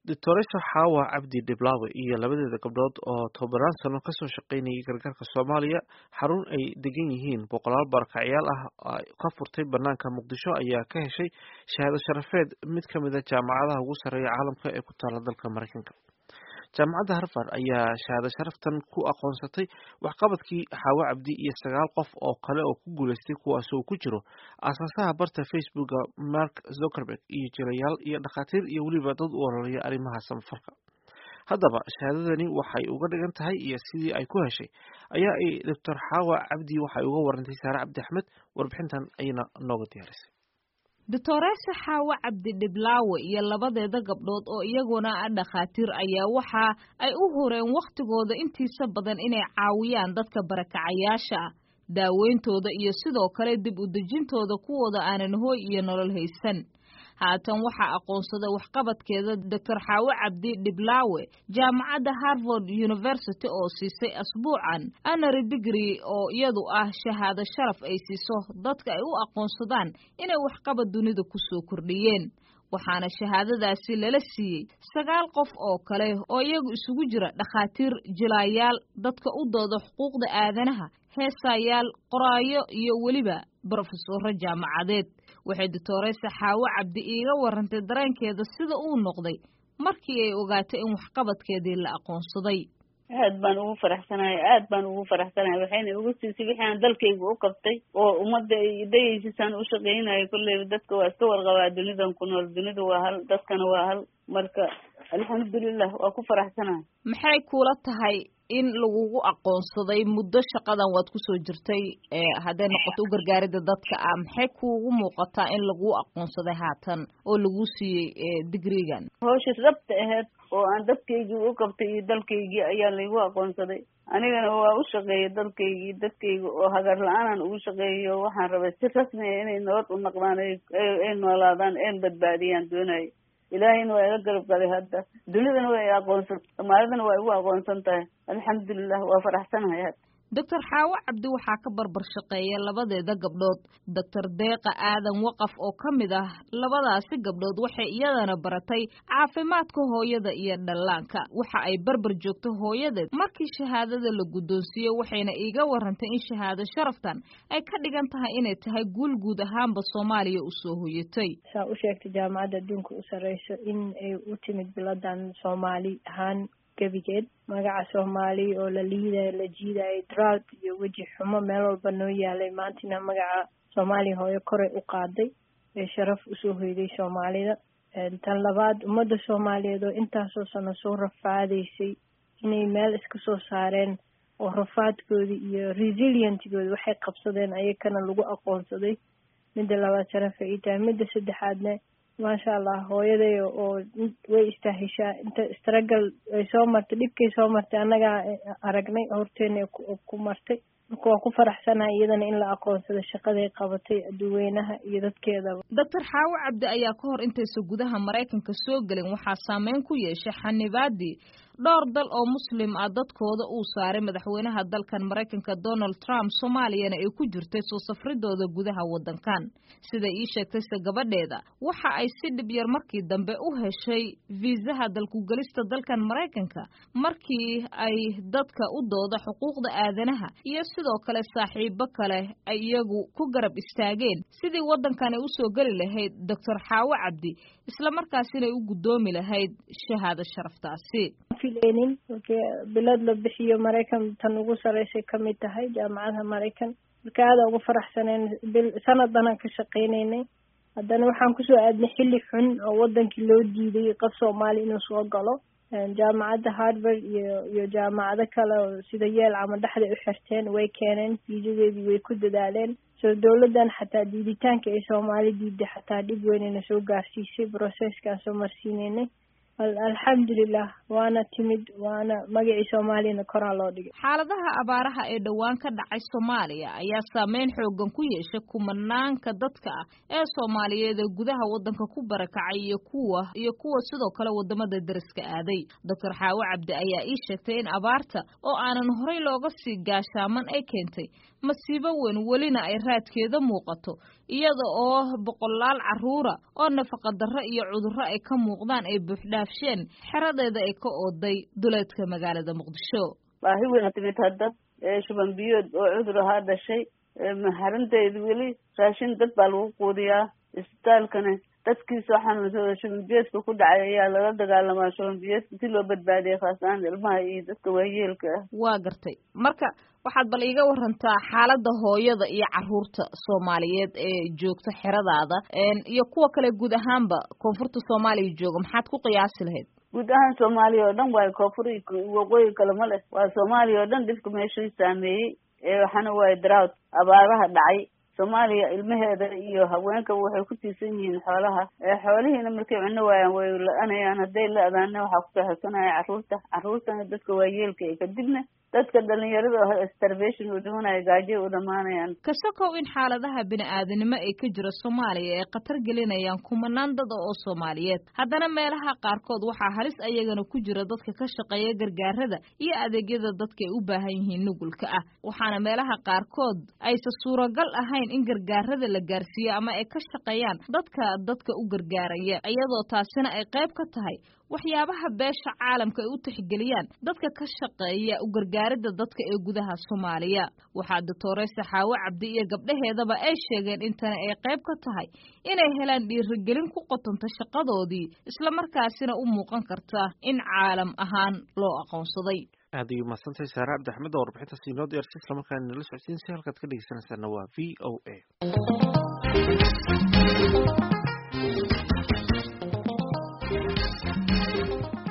Doctoressa Xawa Cabdi Diblaawe iyo labadeeda gabdhood oo tobanaan sano ka soo shaqaynayay gargaarka Soomaaliya xarun ay degan yihiin boqolaal barakacayaal ah oo ka furtay banaanka Muqdisho ayaa ka heshay shahaado sharafeed mid ka mid ah jaamacadaha ugu sarreeya caalamka ee ku taala dalka Mareykanka. Jaamacadda Harvard ayaa shahaado sharaftan ku aqoonsatay waxqabadkii Xawa Cabdi iyo 9 qof oo kale oo ku guuleystay kuwaas oo ku jiro aasaasaha barta Facebook Mark Zuckerberg iyo jilayaal iyo dhakhaatiir iyo weliba dad u ololeeya arrimaha samafalka. Haddaba shahaadadani waxay uga dhigan tahay iyo sidii ay ku heshay ayaa ay Dr. Xawa Cabdi waxay uga warantay Saare Cabdi Axmed warbixintan ayna nooga diyaarisay. Doctoressa Xawa Cabdi Diblaawe iyo labadeeda gabdhood oo iyaguna ah dhakhaatiir ayaa waxa ay u horeen waqtigooda intiisa badan inay caawiyaan dadka barakacayaasha ah, daaweyntooda iyo sidoo kale dib u dejintooda kuwooda aanan hooy iyo nolol haysan. haatan waxaa aqoonsaday waxqabadkeeda Dr. Xawa Cabdi Diblaawe jaamacadda Harvard University oo siisay asbuucan honorary degree oo iyadu ah shahaado sharaf ay siiso dadka ay u aqoonsadaan inay waxqabad dunida ku soo kordhiyeen. waxaana shahaadadaasi lala siiyey 9 qof oo kale oo iyagu isugu jira dhakhaatiir, jilayaal, dadka u dooda xuquuqda aadanaha, heesayaal, qoraayo iyo weliba professorro jaamacadeed. waxay Doctoressa Xawa Cabdi iiga warantay dareenkeeda sida uu noqday markii ay ogaatay in waxqabadkeedii la aqoonsaday. aad baan ugu faraxsanahay waxayna ugu siisay wixii dalkayga u qabtay oo ummadda ay dayaysaan u shaqeynaayo kullee dadka waa iska warqabaa dunidan ku nool dunidu waa hal dadkana waa hal marka alxamdulillah waa ku faraxsanahay. maxay kula tahay in lagugu aqoonsaday muddo shaqadan waad ku soo jirtay hadday noqoto u gargaaridda dadka ah maxay kuugu muuqataa in lagu aqoonsaday haatan oo lagu siiyey digrigan? hawsha sabta ahayd oo aan dadkaygii u qabtay iyo dalkaygii ayaa laygu aqoonsaday anigana waa u shaqeeyay dadkayga oo hagar la-aanan ugu shaqeeyo waxaan rabay si rasmi ah inay nabad u noqdaan ay noolaadaan een badbaadiyaan doonaya ilaahayna waa iga garab galay hadda dunidana waa i aqoonsan soomaalidana waa igu aqoonsan tahay alxamdulillah waa faraxsanahay hadda. Dr. Xawa Cabdi waxaa ka barbar shaqeeya labadeeda gabdhood. Dr. Deeqa Aadan Waqaf oo ka mid ah labadaasi gabdhood waxay iyadana baratay caafimaadka hooyada iyo dhallaanka. waxa ay barbar joogto hooyadeed markii shahaadada la guddoonsiiyey waxayna iiga warantay in shahaado sharaftan ay ka dhigan tahay inay tahay guul guud ahaanba Soomaaliya u soo hoyatay. saa u sheegtay jaamacadda adduunka u sareyso in ay u timid biladan Soomaali ahaan gabigeed magaca Soomaali oo la liiday la jiiday drought iyo waji xumo meel walba noo yaalay maantina magaca Soomaali hooyo kore u qaaday ee sharaf u soo hoyday Soomaalida. tan labaad ummadda Soomaaliyeed oo intaasoo sano soo rafaadaysay inay meel iska soo saareen oo rafaadkoodii iyo resilientgoodii waxay qabsadeen ayakana lagu aqoonsaday. midda labaad sharaf ay tahay. midda saddexaadna maasha Allah hooyaday oo way istaahishaa inta struggle ay soo martay dhibkay soo martay annaga aragnay horteena ku martay marka waa ku faraxsanahay iyadana in la aqoonsado shaqaday qabatay dadweynaha iyo dadkeeda. Dr. Xawa Cabdi ayaa ka hor intaysa gudaha Mareykanka soo galin waxaa saameyn ku yeeshay xanibaadii dhowr dal oo muslim ah dadkooda uu saaray madaxweynaha dalkan Mareykanka Donald Trump. Soomaaliyana ay ku jirtay soo safridooda gudaha wadankan. sida ii sheegtay gabadheeda waxa ay si dhib yar markii dambe u heshay viisaha dalku galista dalkan Mareykanka markii ay dadka u dooda xuquuqda aadanaha iyo sidoo kale saaxiibo kale ay iyagu ku garab istaageen sidii wadankan ay u soo gali lahayd Dr. Xawa Cabdi isla markaasina u gudoomi lahayd shahaado sharaftaasi. filaynin bilad la bixiyo Mareykan tan ugu sareysay kamid tahay jaamacadda Mareykan marka aad ugu faraxsaneen sanadan ka shaqeynay haddana waxaan ku soo aadnay xilli xun oo wadankii loo diiday qof Soomaali inuu soo galo. jaamacadda Harvard iyo jaamacado kale oo sida Yale ama dhaxda u xirteen way keeneen fiisadeedii way ku dadaaleen soo dawladdan xataa diiditaanka ay Soomaali diiday xataa dhib weyn inay soo gaarsiisay processkaas oo marsiinay. alxamdulillah waana timid waana magacii Soomaaliyana koraa loo dhigay. xaaladaha abaaraha ee dhawaan ka dhacay Soomaaliya ayaa saameyn xoogan ku yeeshay kumanaanka dadka ah ee Soomaaliyeed ee gudaha wadanka ku barakacay iyo kuwa sidoo kale wadamada dariska aaday. Dr. Xawa Cabdi ayaa ii sheegtay in abaarta oo aanan horey looga sii gaashaaman ay keentay masiibo weyn welina ay raadkeeda muuqato iyada oo boqolaal caruura oo nafaqa darro iyo cudurro ay ka muuqdaan ay buuxdhaan dhaafsheen xeradeeda ay ka ooday duleedka magaalada muqdisho. baahi weyn timid hadda shuban biyood oo cudur ahaa dhashay xarunteedu weli raashin dad baa lagu quudiyaa isbitaalkana dadkii soo xanuunsada shuban biyoodka ku dhacay ayaa lala dagaalamaa shuban biyoodka si loo badbaadiya khaas ahaan ilmaha iyo dadka waayeelka ah. waa gartay marka waxaad bal iiga warantaa xaaladda hooyada iyo carruurta Soomaaliyeed ee joogta xeradaada iyo kuwa kale guud ahaanba koonfurta Soomaaliya jooga maxaad ku qiyaasi lahayd? guud ahaan Soomaaliya oo dhan waa koonfur iyo waqooyi kale ma leh, waa Soomaaliya oo dhan dhibka meeshii saameeyey waxaana waa drought abaaraha dhacay. Soomaaliya ilmaheeda iyo haweenka waxay ku tiirsan yihiin xoolaha xoolihiina markay cunno waayaan way la-aanayaan, hadday la-daana waxaa ku saaxiibsanaya carruurtana dadka waayeelka kadibna dadka dhalinyarada oo starvation u dhimanaya gaajo u dhamaanayaan. ka sokow in xaaladaha bini'aadanimo ay ka jira Soomaaliya ay khatar gelinayaan kumanaan dad oo Soomaaliyeed, haddana meelaha qaarkood waxaa halis ayagana ku jira dadka ka shaqeeya gargaarada iyo adeegyada dadka ay u baahan yihiin nugulka ah, waxaana meelaha qaarkood aysan suuragal ahayn in gargaarada la gaarsiiyo ama ay ka shaqeeyaan dadka u gargaaraya, iyadoo taasina ay qayb ka tahay waxyaabaha beesha caalamka ay u tixgeliyaan dadka ka shaqeeya u gargaaridda dadka ee gudaha Soomaaliya. waxaa Doctoressa Xaawo Cabdi iyo gabdhaheedaba ay sheegeen in tani ay qayb ka tahay inay helaan dhiirigelin ku qotanta shaqadoodii isla markaasina u muuqan karta in caalam ahaan loo aqoonsaday. aad ayuu mahadsantahay Saare Cabdi Axmed oo warbixintaas inoo diyaarisay isla markaana nala socodsiin si halkaad ka dhegeysanaysaana waa VOA.